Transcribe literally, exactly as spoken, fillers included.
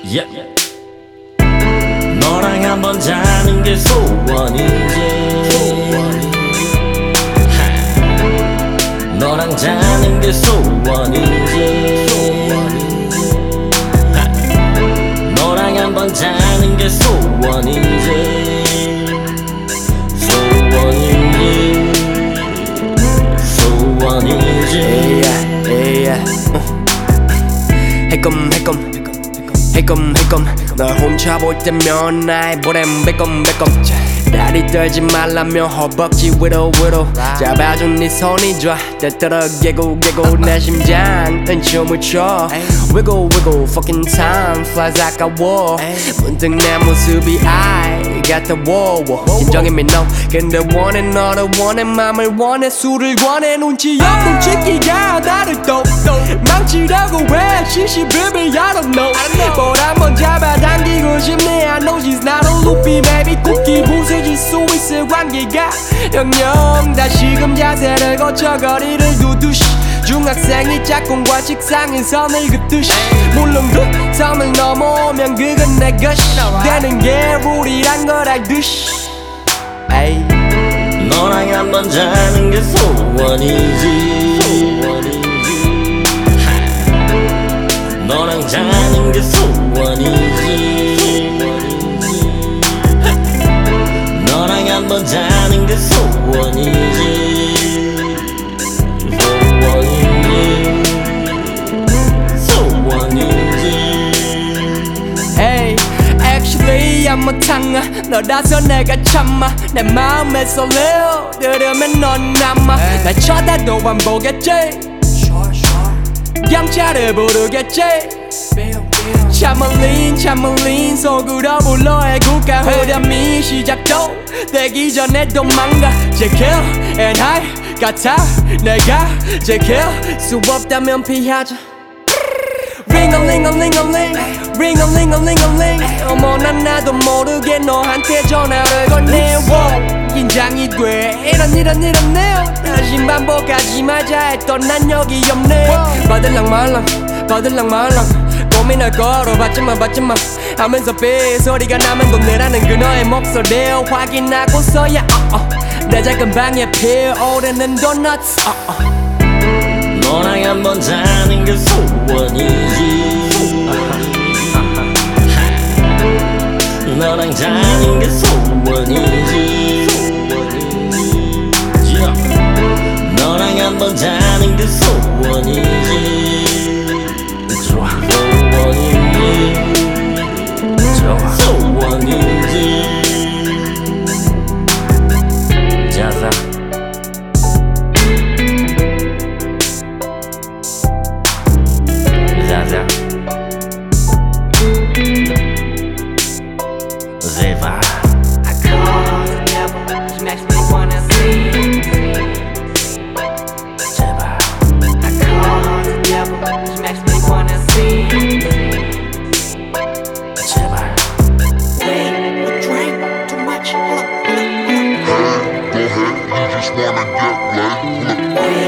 yeah. 너랑 한번 자는 게 소원이지. 하. 너랑 자는 게 소원이지. 하. 너랑 한번 자는 게 소원이지. 소원이지. 소원이지. yeah, yeah. 해검 해검 해검 해검 널 혼자 볼 때면 나의 보냄 배검 배검 다리 떨지 말라며 허벅지 위로 위로 잡아준 네 손이 좋아 때때로 개고 개고 내 심장은 춤을 춰 Wiggle wiggle fucking time flies like a war 문득 내 모습이 I got the war 진정이 민노 근데 원해 너를 원해 맘을 원해 술을 권해 눈치 없는 치기가 나를 또 망치려고 해 시시 baby I don't know 뭘 한번 잡아당기고 싶네 I know she's not a loopy baby 쿠키 부서질 수 있을 관계가 영영 다시금 자세를 고쳐 거리를 두듯이 중학생이 짝꿍과 책상에 선을 긋듯이 물론 그 선을 넘어오면 그건 내 것이 되는 게 룰이란 걸 알듯이 에이. 너랑 한번 자는 게 소원이지. 하. 너랑 자는 게 소원이지. 하. 너랑 한번 자는 게 소원이지. Hey, actually I'm a 탕아 너라서 내가 참아 내 마음에 설레어 들으면 넌 남아 날 쳐다도 안 보겠지 경찰을 부르겠지 차멀린 차멀린 속으로 불러의 국가 후렴이 시작도 되기 전에 도망가 제킬 and I 같아 내가 제킬 수 없다면 피하자 링얼링얼링얼링 링얼링얼링얼링 어머나 나도 모르게 너한테 전화를 걸네 긴장이 돼 이런 이런 이런 다시 반복하지 말자 했던 난 여기 없네 받을랑 말랑 받을랑 말랑 고민할 거로 받지마 받지마 하면서 삐소리가 나면 돈 내라는 그너의 목소리를 확인하고서야 uh, uh. 내 작은 방에 피어오르는 도넛 uh, uh. 너랑 한번 자는 게 소원이지. 너랑 자는 게 소원이지. 너랑 한번 자는 게 소원이지. 좋아. 소원이지. 좋아. 소원이지. 자자. Zaza Zeva I call the devil, she makes me wanna sing. Zeva I call the devil, she makes me wanna sing. Zeva Wait, you drink too much, hold up, hold up, hold up. Go ahead, you just wanna get laid. Look.